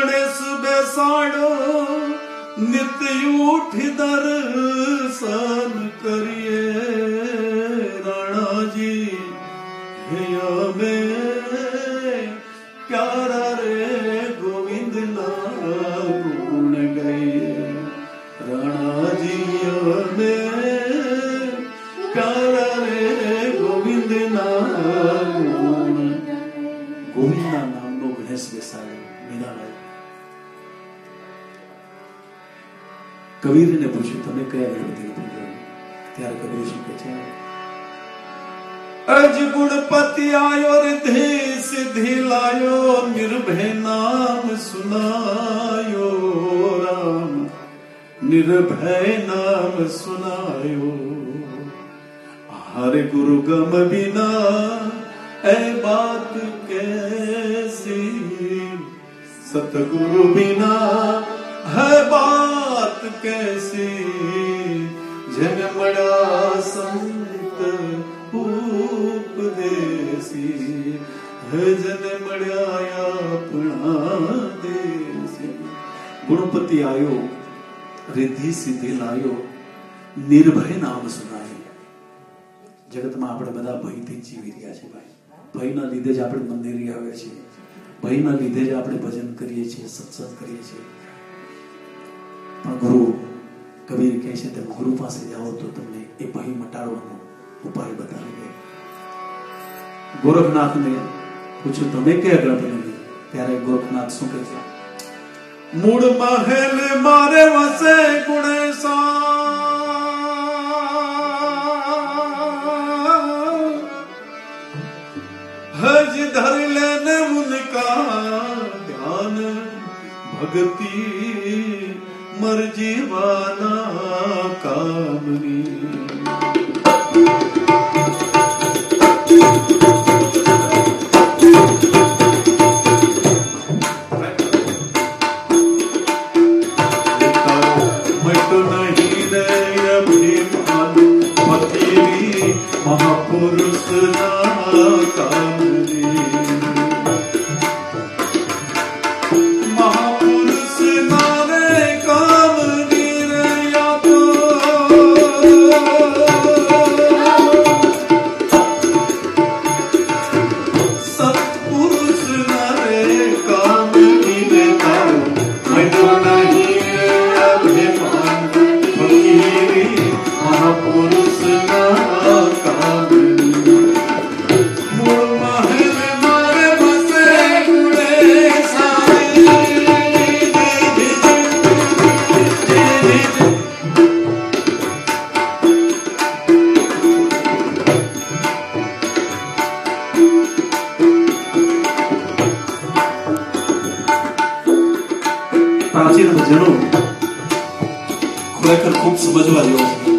गणेश बेसाड़ो नित्य उठ दर्शन करिए राणा जी में प्यारा रे गोविंद ना गुण गए राणा जी में प्यारा रे गोविंद ना गुण गोविंद ना नाम नो गणेश बेसाड़ो मीराबाई कबीर ने पूछ्યું તમે કયા ગણપતિને પૂજો ત્યારે કબીર શું કહે છે अज गुणपति आयो रिद्धि सिद्धि लायो निर्भय नाम सुनायो राम निर्भय नाम सुनायो हर गुरु गम बिना ऐ बात कैसी सतगुरु बिना है बात कैसी जन मड़ा संत उपदेसी जन मड़ाया अपना देसी गुणपति आयो रिद्धि सिद्धि लायो निर्भय नाम सुनायो जगत में આપણે બધા ભયથી જીવી રહ્યા છે ભાઈ ભયના લીધે જ આપણે મંદિરે આવ્યા છીએ ભયના લીધે જ આપણે ભજન કરીએ છીએ સત્સંગ કરીએ છીએ પણ ગુરુ કબીર કહે છે તમે ગુરુ પાસે જાઓ તો તમને એ ભય મટાડવાનો ઉપાય બતાવી गोरखनाथ ने पूछो तमे क्या गणपति त्यारे गोरखनाथ शू कहे छे मूड महल मारे वसे गुणेशा हज धर लेने उनका ध्यान भक्ति मर्जी वाला कामनी महापुरुष ना कामनी महापुरुष ना रे कामनी रे या तो सत्पुरुष ना रे कामनी रे तारो मैं तो नहीं अभिमान फकीरी महापुरुष ना प्राचीन भजनों खरेखर खूब समझवा जेवा छे